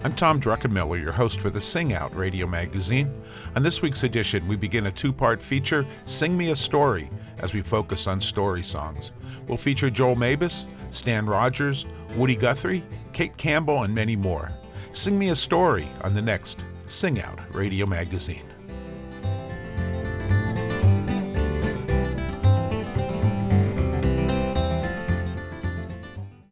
I'm Tom Druckenmiller, your host for the Sing Out radio magazine. On this week's edition, we begin a two-part feature, Sing Me a Story, as we focus on story songs. We'll feature Joel Mabus, Stan Rogers, Woody Guthrie, Kate Campbell, and many more. Sing Me a Story on the next Sing Out radio magazine.